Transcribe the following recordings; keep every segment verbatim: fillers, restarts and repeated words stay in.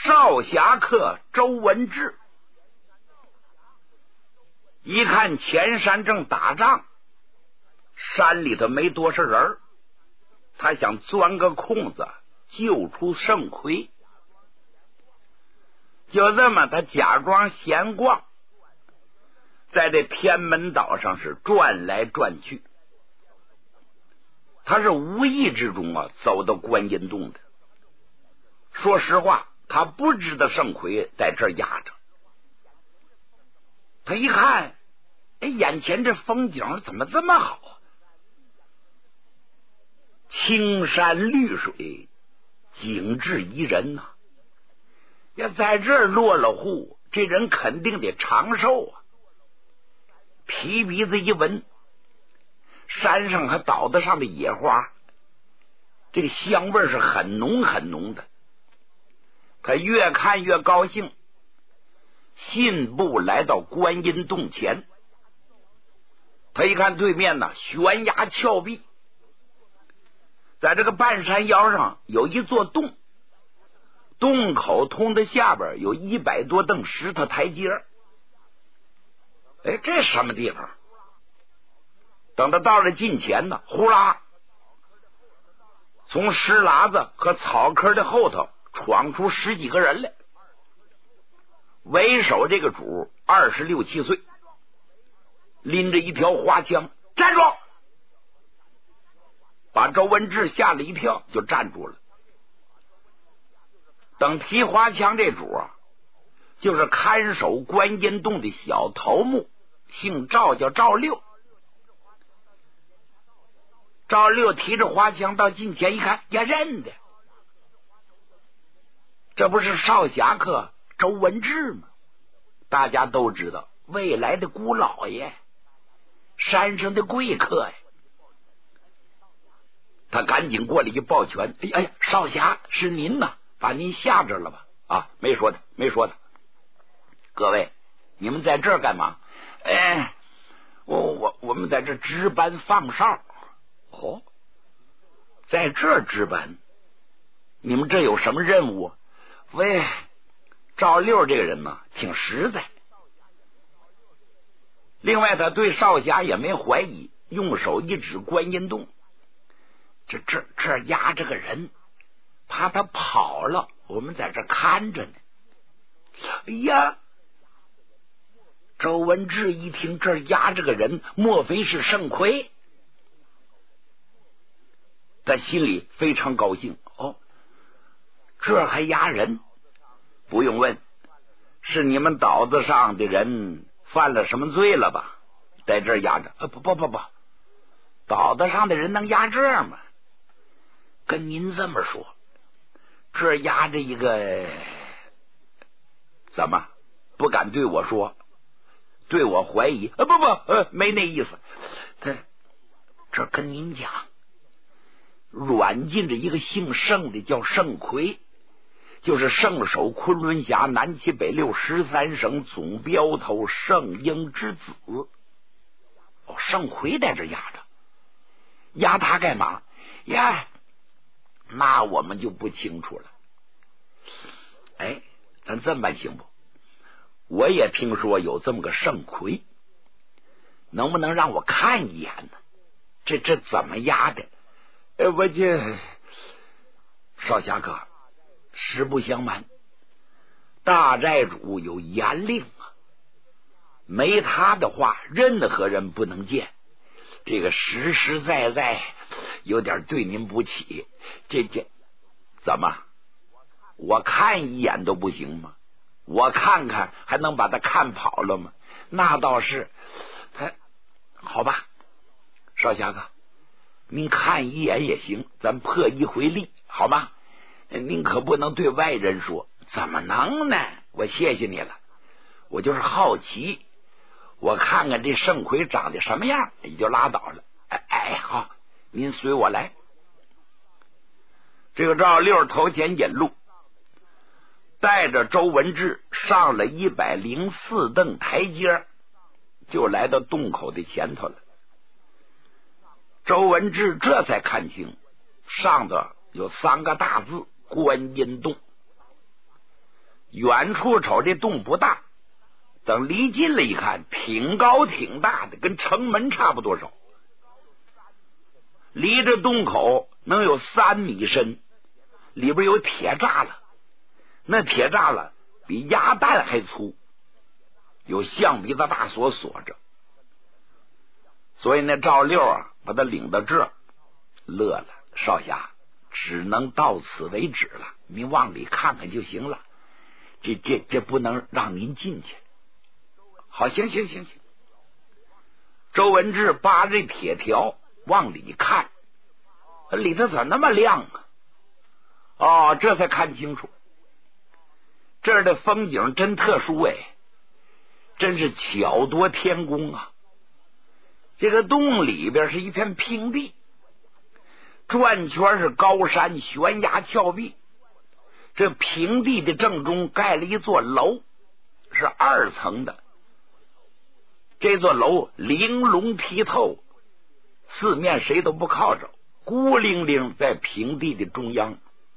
少侠客周文志一看前山正打仗，山里头没多少人，他想钻个空子救出圣魁，就这么他假装闲逛，在这天门岛上是转来转去。他是无意之中啊走到观音洞的。说实话，他不知道圣魁在这儿压着。他一看，哎，眼前这风景怎么这么好啊？青山绿水，景致宜人呐、啊。要在这儿落了户，这人肯定得长寿啊。皮鼻子一闻，山上还倒得上的野花，这个香味是很浓很浓的。他越看越高兴，信步来到观音洞前。他一看对面呢，悬崖峭壁，在这个半山腰上有一座洞，洞口通的下边有一百多凳石头台阶。哎，这什么地方？等他到了近前呢，呼啦，从石喇子和草坑的后头闯出十几个人来。为首这个主二十六七岁，拎着一条花枪，站住！把周文志吓了一跳，就站住了。等提花枪这主啊，就是看守观音洞的小头目，姓赵，叫赵六。赵六提着花枪到近前一看，也认得，这不是少侠客周文志吗？大家都知道，未来的姑老爷，山上的贵客呀。他赶紧过来一抱拳，哎哎呀，少侠是您呐，把您吓着了吧？啊，没说他，没说他。各位，你们在这儿干嘛？哎，我我我们在这值班放哨。哦，在这儿值班，你们这有什么任务？喂，赵六这个人呢，挺实在。另外，他对少侠也没怀疑，用手一指观音洞，这这这压着个人，怕他跑了，我们在这看着呢。哎呀，周文志一听这压着个人，莫非是圣魁？他心里非常高兴。哦，这还压人？不用问，是你们岛子上的人犯了什么罪了吧？在这压着？啊，不不不不，岛子上的人能压这吗？跟您这么说，这压着一个，怎么不敢对我说？对我怀疑？啊，不不，呃，没那意思。他这跟您讲，软禁着一个姓盛的，叫盛魁，就是盛守昆仑峡南七北六十三省总镖头盛英之子。哦，盛魁在这压着，压他干嘛呀？那我们就不清楚了。哎，咱这么办行不？我也听说有这么个盛魁，能不能让我看一眼呢？这这怎么压的？呃，我这少侠客，实不相瞒，大寨主有严令啊，没他的话，任何人不能见。这个实实在在有点对您不起。这这怎么？我看一眼都不行吗？我看看还能把他看跑了吗？那倒是。他好吧，少侠客，您看一眼也行，咱破一回例好吗？您可不能对外人说。怎么能呢？我谢谢你了，我就是好奇，我看看这盛魁长得什么样也就拉倒了。哎哎，好，您随我来。这个赵六头前引路，带着周文志上了一百零四凳台阶，就来到洞口的前头了。周文志这才看清，上头有三个大字观音洞。 远处瞅这洞不大，等离近了一看，挺高挺大的，跟城门差不多少，离着洞口能有三米深，里边有铁栅栏，那铁栅栏比鸭蛋还粗，有象鼻子大锁锁着。所以那赵六啊，把他领到这儿，乐了，少侠，只能到此为止了，您往里看看就行了，这这这不能让您进去。好，行行行行。周文志扒着铁条往里看，里头怎么那么亮啊？哦，这才看清楚，这儿的风景真特殊哎，真是巧夺天工啊！这个洞里边是一片平地，转圈是高山悬崖峭壁，这平地的正中盖了一座楼，是二层的。这座楼玲珑剔透，四面谁都不靠着，孤零零在平地的中央。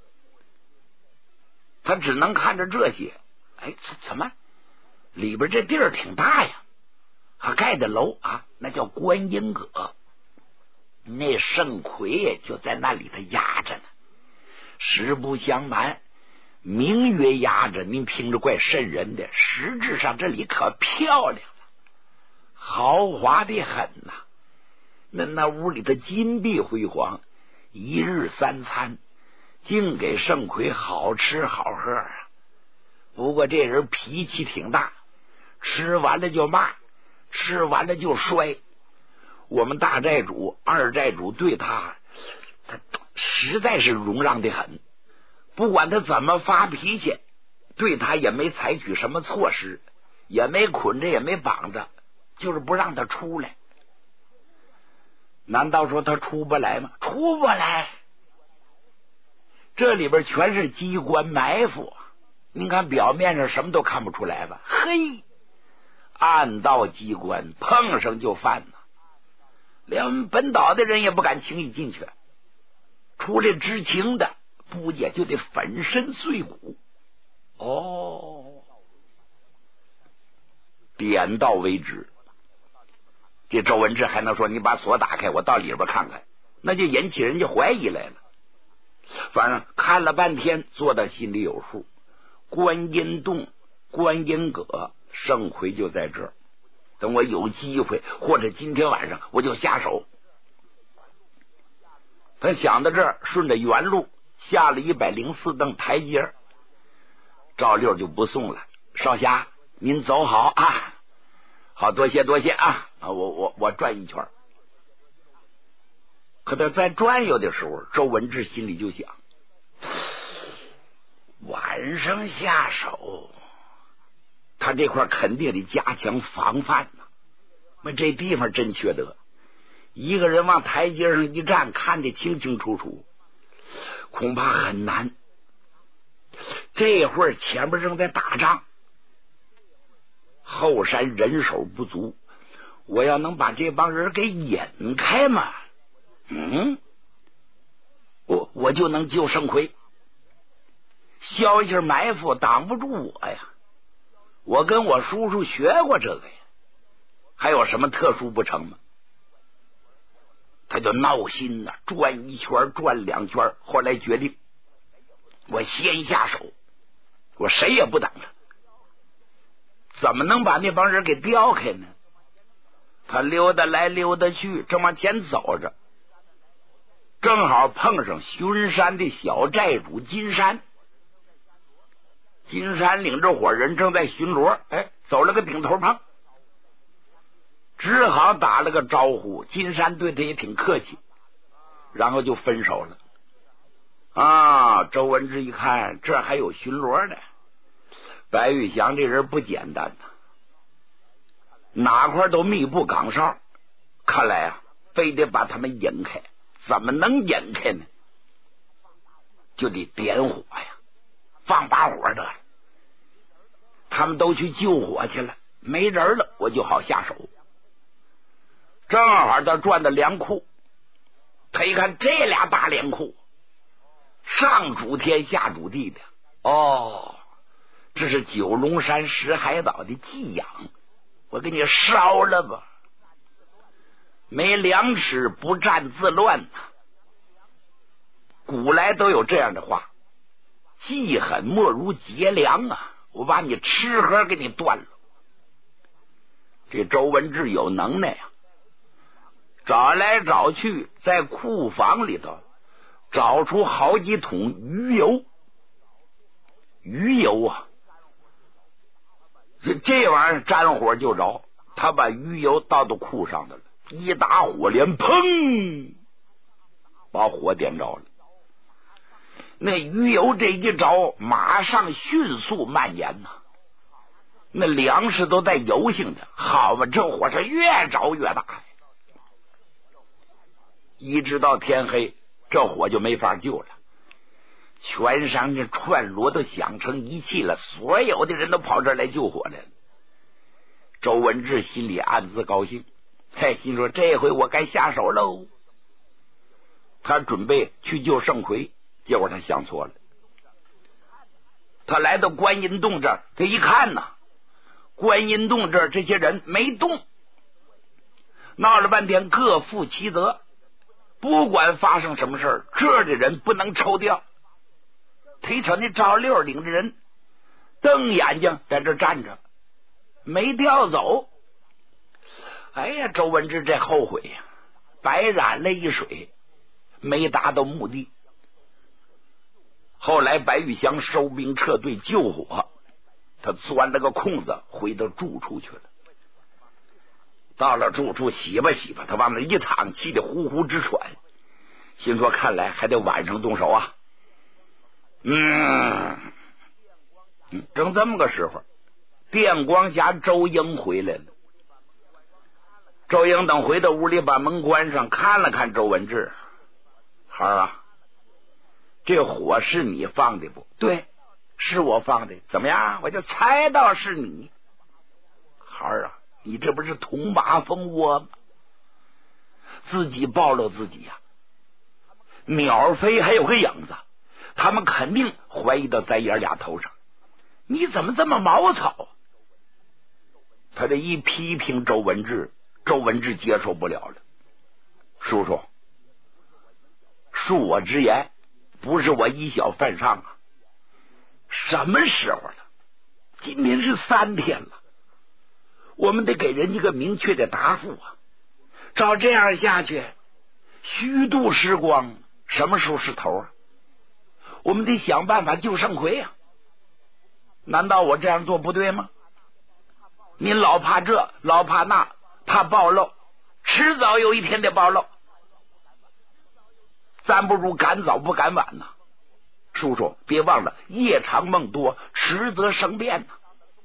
他只能看着这些，哎，怎么里边这地儿挺大呀？还盖的楼啊，那叫观音阁。那圣魁就在那里头压着呢。实不相瞒，名曰压着，您听着怪瘆人的，实质上这里可漂亮了，豪华的很呐、啊。那那屋里的金碧辉煌，一日三餐净给圣魁好吃好喝啊。不过这人脾气挺大，吃完了就骂，吃完了就摔。我们大寨主二寨主对他他实在是容让的很，不管他怎么发脾气，对他也没采取什么措施，也没捆着也没绑着，就是不让他出来。难道说他出不来吗？出不来，这里边全是机关埋伏，您看表面上什么都看不出来吧？嘿，暗道机关，碰上就犯了，连本岛的人也不敢轻易进去，出来知情的不也就得粉身碎骨。哦，点到为止。这周文志还能说你把锁打开，我到里边看看，那就引起人家怀疑来了。反正看了半天，做到心里有数。观音洞、观音阁，圣魁就在这儿。等我有机会，或者今天晚上我就下手。他想到这儿，顺着原路下了一百零四蹬台阶，赵六就不送了。少侠，您走好啊！好，多谢多谢啊！啊，我我我转一圈。可他在转悠的时候，周文志心里就想：晚上下手，他这块肯定得加强防范呢。那这地方真缺德，一个人往台阶上一站，看得清清楚楚，恐怕很难。这会儿前面正在打仗，后山人手不足，我要能把这帮人给引开嘛，嗯，我我就能救圣魁。消息埋伏挡不住我呀，我跟我叔叔学过这个呀，还有什么特殊不成吗？他就闹心呐，转一圈转两圈，后来决定我先下手，我谁也不等了。怎么能把那帮人给调开呢？他溜达来溜达去，正往前走着，正好碰上巡山的小寨主金山。金山领着伙人正在巡逻，哎，走了个顶头碰，只好打了个招呼。金山对他也挺客气，然后就分手了。啊，周文志一看，这还有巡逻的，白玉祥这人不简单呐，哪块都密布岗哨，看来啊，非得把他们引开。怎么能引开呢？就得点火呀，放把火得了。他们都去救火去了，没人了，我就好下手。正好他转到粮库，他一看这俩大粮库，上主天下主地的，哦， 这是九龙山石海岛的寄养，我给你烧了吧。没粮食不战自乱呐、啊，古来都有这样的话，记狠莫如劫粮啊，我把你吃喝给你断了。这周文志有能耐呀、啊，找来找去，在库房里头找出好几桶鱼油。鱼油啊，这这玩意儿沾火就着，他把鱼油倒到库上的了，一打火连，砰，把火点着了。那鱼油这一着，马上迅速蔓延呐、啊，那粮食都带油性的，好嘛，这火是越着越大，一直到天黑，这火就没法救了。全山这串锣都响成一气了，所有的人都跑这儿来救火来了。周文志心里暗自高兴，嘿，心说这回我该下手喽。他准备去救盛奎，结果他想错了。他来到观音洞这儿，他一看呐，观音洞这儿这些人没动，闹了半天各负其责，不管发生什么事儿，这儿的人不能抽调。他一瞅那赵六领着人瞪眼睛在这站着，没调走。哎呀，周文志这后悔呀，白染了一水，没达到目的。后来白玉祥收兵撤退救火，他钻了个空子回到住处去了。到了住处洗吧洗吧，他往那一躺，气得呼呼直喘，心说看来还得晚上动手啊。嗯，正这么个时候，电光侠周英回来了。周英等回到屋里，把门关上，看了看周文志，孩儿啊，这火是你放的不？对，是我放的。怎么样？我就猜到是你。孩儿啊，你这不是捅马蜂窝吗？自己暴露自己呀、啊！鸟飞还有个影子，他们肯定怀疑到咱爷俩头上。你怎么这么毛草？他这一批评周文志，周文志接受不了了。叔叔，恕我直言，不是我以小犯上啊。什么时候了？今天是三天了，我们得给人家个明确的答复啊！照这样下去，虚度时光，什么时候是头啊？我们得想办法救盛奎啊！难道我这样做不对吗？您老怕这，老怕那，怕暴露，迟早有一天得暴露。咱不如赶早不赶晚呐、啊！叔叔，别忘了夜长梦多，迟则生变呐、啊！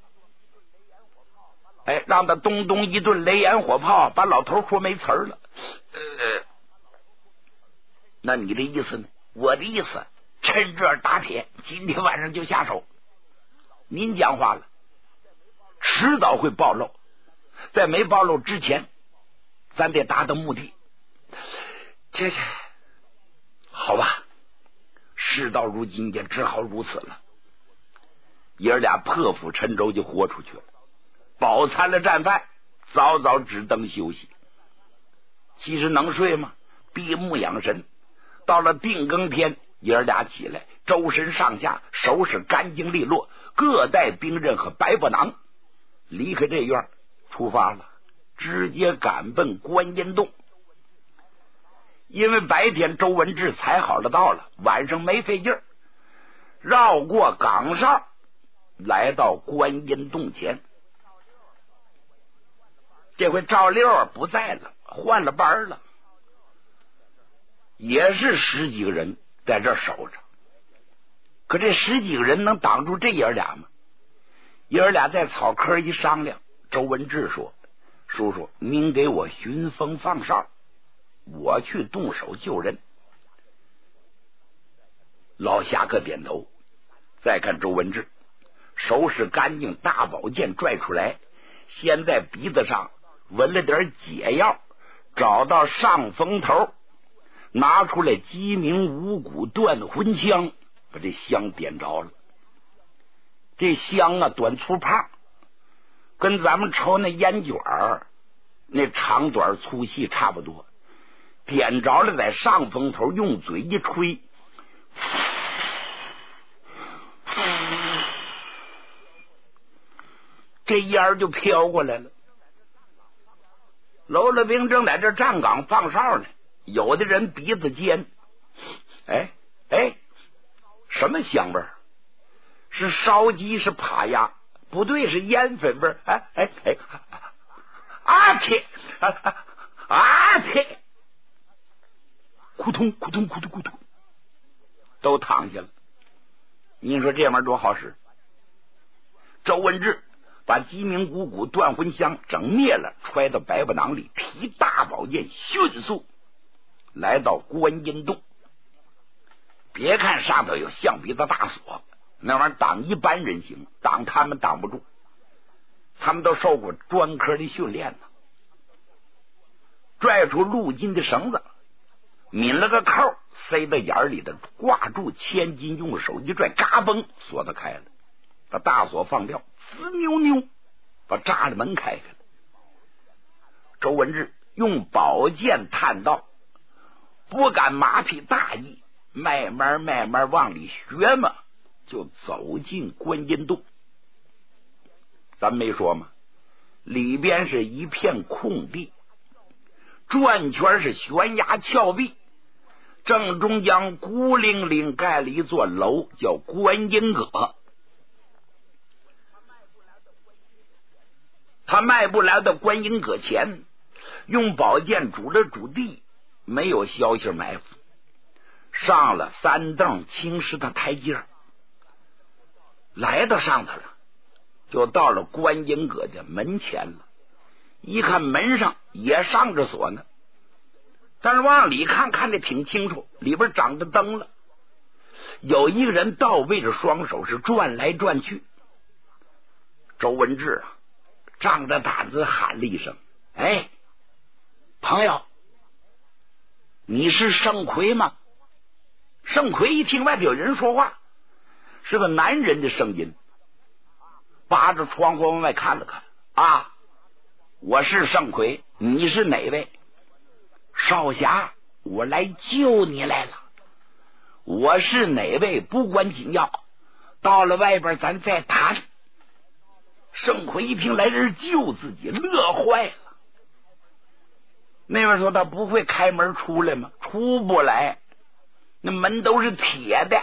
哎，让他咚咚一顿雷烟火炮，把老头说没词儿了。呃，那你的意思呢？我的意思，趁热打铁，今天晚上就下手。您讲话了，迟早会暴露，在没暴露之前，咱得达到目的。这是好吧，事到如今也只好如此了。爷儿俩破釜沉舟就豁出去了，饱餐了战饭，早早只等休息。其实能睡吗？闭目养神。到了定更天，爷儿俩起来，周身上下收拾干净利落，各带兵刃和白布囊，离开这院出发了，直接赶奔观音洞。因为白天周文志踩好了道了，晚上没费劲儿，绕过岗哨，来到观音洞前。这回赵六不在了，换了班了，也是十几个人在这守着。可这十几个人能挡住这爷俩吗？爷儿俩在草坑一商量，周文志说：“叔叔，您给我巡风放哨，我去动手救人。”老侠客点头。再看周文志，收拾干净，大宝剑拽出来，先在鼻子上闻了点解药，找到上风头，拿出来鸡鸣五谷断魂香，把这香点着了。 这香啊短粗胖，跟咱们抽那烟卷儿那长短粗细差不多，点着了在上风头，用嘴一吹，这烟就飘过来了。喽啰兵正在这站岗放哨呢，有的人鼻子尖，哎哎，什么香味儿？是烧鸡，是扒鸭？不对，是烟粉味儿。哎哎哎，啊贴啊贴，扑通扑通扑通扑通，都躺下了。您说这玩意儿多好使？周文志把鸡鸣鼓鼓断魂香整灭了，揣到白布囊里，提大宝剑，迅速来到观音洞。别看上头有象鼻子大锁，那玩意儿挡一般人行，挡他们挡不住，他们都受过专科的训练呢。拽出鹿筋的绳子，抿了个扣，塞到眼里的，挂住千斤，用手一拽，嘎嘣，锁子开了，把大锁放掉，滋扭扭，把栅栏门开开了。周文志用宝剑探道，不敢马匹大意，慢慢慢慢往里学嘛，就走进观音洞。咱没说嘛，里边是一片空地，转圈是悬崖峭壁，正中央孤零零盖了一座楼，叫观音阁。他迈步来到观音阁前，用宝剑拄了拄地，没有消息埋伏，上了三凳青石的台阶，来到上头了，就到了观音阁的门前了。一看门上也上着锁呢，但是往里看看得挺清楚，里边长着灯了。有一个人倒位着双手，是转来转去。周文志啊，仗着胆子喊了一声：“哎，朋友，你是盛奎吗？”盛奎一听外边有人说话，是个男人的声音，扒着窗户往外看了看，啊，我是盛奎，你是哪位？少侠，我来救你来了。我是哪位不关紧要，到了外边咱再谈。盛奎一听来人救自己，乐坏了。那边说他不会开门出来吗？出不来，那门都是铁的。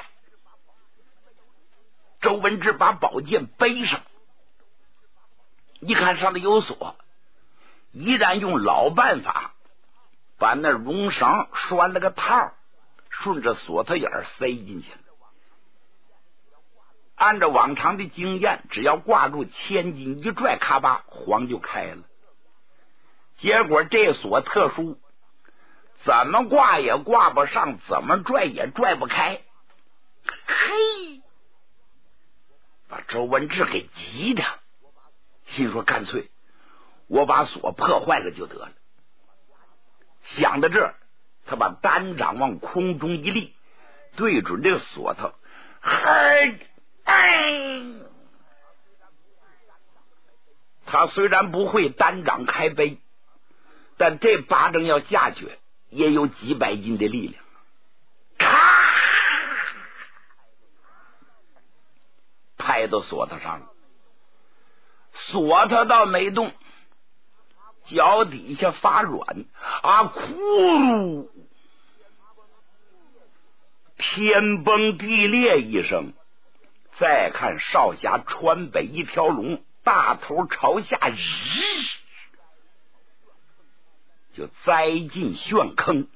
周文志把宝剑背上，一看上头有锁，依然用老办法，把那绒绳拴了个套，顺着锁头眼塞进去了。按照往常的经验，只要挂住千斤一拽，咔吧，簧就开了。结果这锁特殊，怎么挂也挂不上，怎么拽也拽不开。嘿，把周文志给急的，心说干脆我把锁破坏了就得了。想到这儿，他把单掌往空中一立，对准这个锁头，嘿，哎！他虽然不会单掌开杯，但这巴掌要下去也有几百斤的力量。咔，拍到锁头上了，锁头倒没动，脚底下发软啊，咕噜，天崩地裂一声。再看少侠川北一条龙，大头朝下，日就栽进旋坑。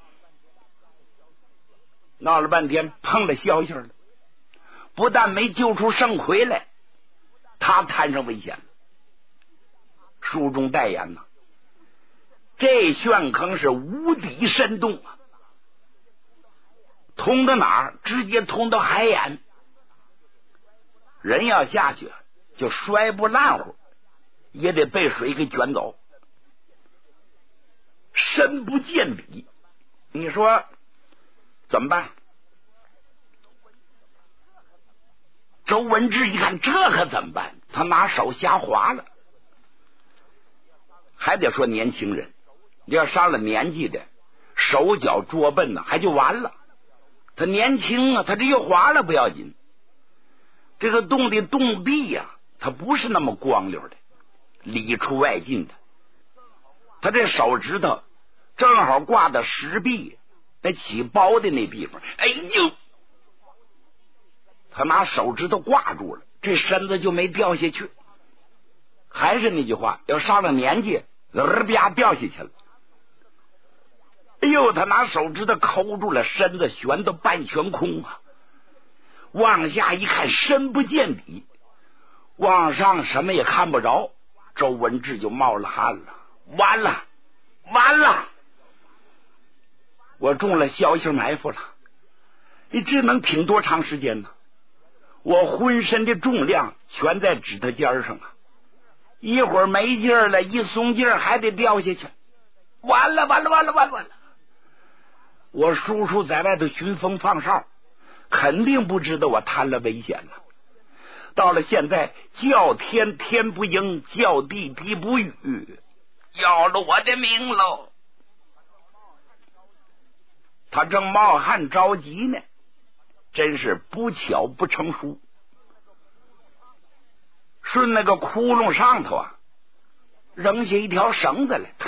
闹了半天碰了消息了，不但没救出盛奎来，他摊上危险了。书中代言呐，这旋坑是无底深洞啊，通到哪儿？直接通到海眼。人要下去就摔不烂乎，也得被水给卷走，深不见底。你说怎么办？ 周文志一看，这可怎么办？他拿手瞎划了。还得说年轻人，要上了年纪的，手脚拙笨呢，还就完了。他年轻啊，他这一划了不要紧，这个洞的洞壁呀、啊，它不是那么光溜的，里出外进的。他这手指头正好挂到石壁那起包的那地方，哎呦，他拿手指头挂住了，这身子就没掉下去。还是那句话，要上了年纪，呃啪掉下去了。哎呦，他拿手指头抠住了，身子悬到半悬空啊！往下一看，深不见底，往上什么也看不着。周文志就冒了汗了，完了，完了！我中了消息埋伏了，你这能挺多长时间呢？我浑身的重量全在指头尖上啊！一会儿没劲儿了，一松劲儿还得掉下去，完了，完了，完了，完了，完了！我叔叔在外头巡风放哨，肯定不知道我摊了危险了。到了现在，叫天天不应，叫地地不语，要了我的命喽！他正冒汗着急呢，真是不巧不成书。顺那个窟窿上头啊，扔下一条绳子来。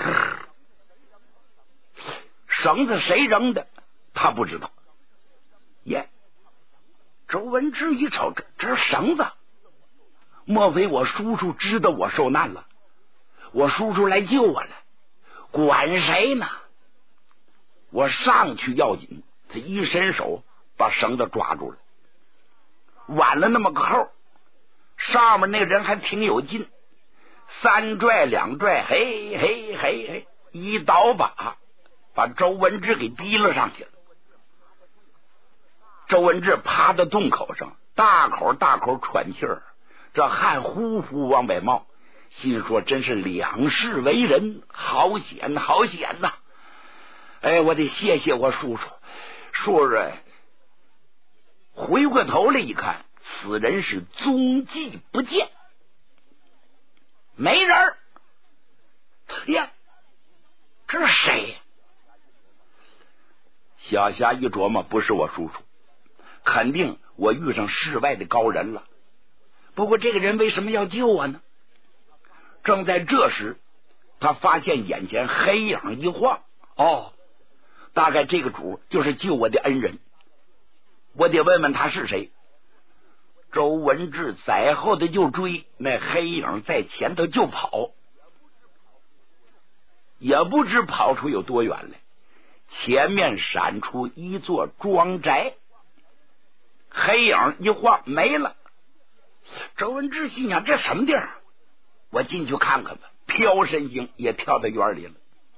绳子谁扔的他不知道。耶，周文志一瞅，这这是绳子，莫非我叔叔知道我受难了？我叔叔来救我了，管谁呢？我上去要紧，他一伸手把绳子抓住了，挽了那么个扣，上面那个人还挺有劲，三拽两拽，嘿嘿嘿嘿，一倒把把周文志给提了上去了。周文志趴在洞口上，大口大口喘气儿，这汗呼呼往外冒，心说真是两世为人，好险好险呐！哎，我得谢谢我叔叔。叔叔回过头来一看，此人是踪迹不见，没人儿。呀，这是谁？小霞一琢磨，不是我叔叔，肯定我遇上世外的高人了。不过这个人为什么要救我呢？正在这时，他发现眼前黑影一晃，哦，大概这个主就是救我的恩人，我得问问他是谁。周文志在后头就追，那黑影在前头就跑，也不知跑出有多远来。前面闪出一座庄宅，黑影一晃没了。周文志心想，这什么地儿？我进去看看吧。飘身星也跳到园里了。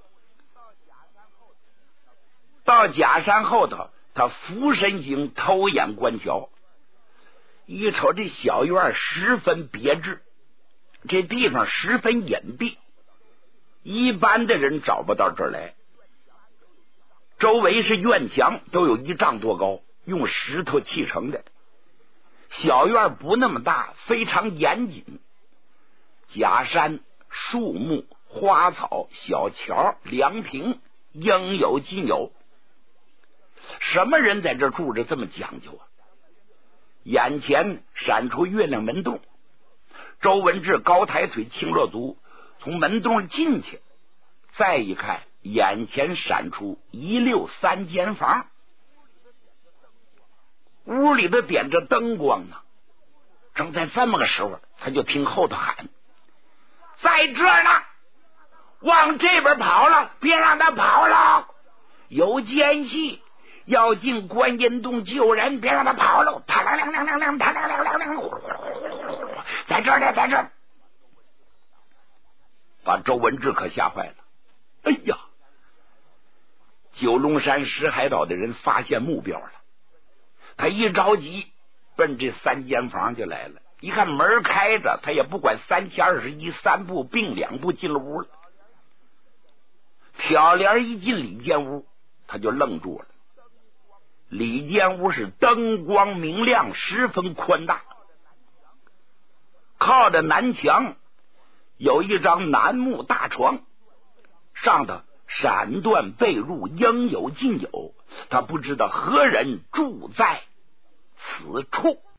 到假山后头，他俯身星偷眼观瞧，一瞅这小院十分别致，这地方十分隐蔽，一般的人找不到这儿来。周围是院墙，都有一丈多高，用石头砌成的。小院不那么大，非常严谨。假山、树木、花草、小桥、凉亭，应有尽有。什么人在这住着这么讲究啊？眼前闪出月亮门洞，周文志高抬腿，轻落足，从门洞进去。再一看，眼前闪出一溜三间房，屋里头点着灯光呢。正在这么个时候，他就听后头喊：“在这儿呢，往这边跑了，别让他跑了！有奸细要进观音洞救人，别让他跑了！他亮亮亮亮亮，他亮亮亮亮，在这儿呢，在这儿！”把周文志可吓坏了。哎呀！九龙山石海岛的人发现目标了，他一着急奔这三间房就来了。一看门开着，他也不管三七二十一，三步并两步进了屋了。挑帘一进里间屋，他就愣住了。里间屋是灯光明亮，十分宽大， 靠着南墙有一张楠木大床，上头闪缎被褥应有尽有，他不知道何人住在此处。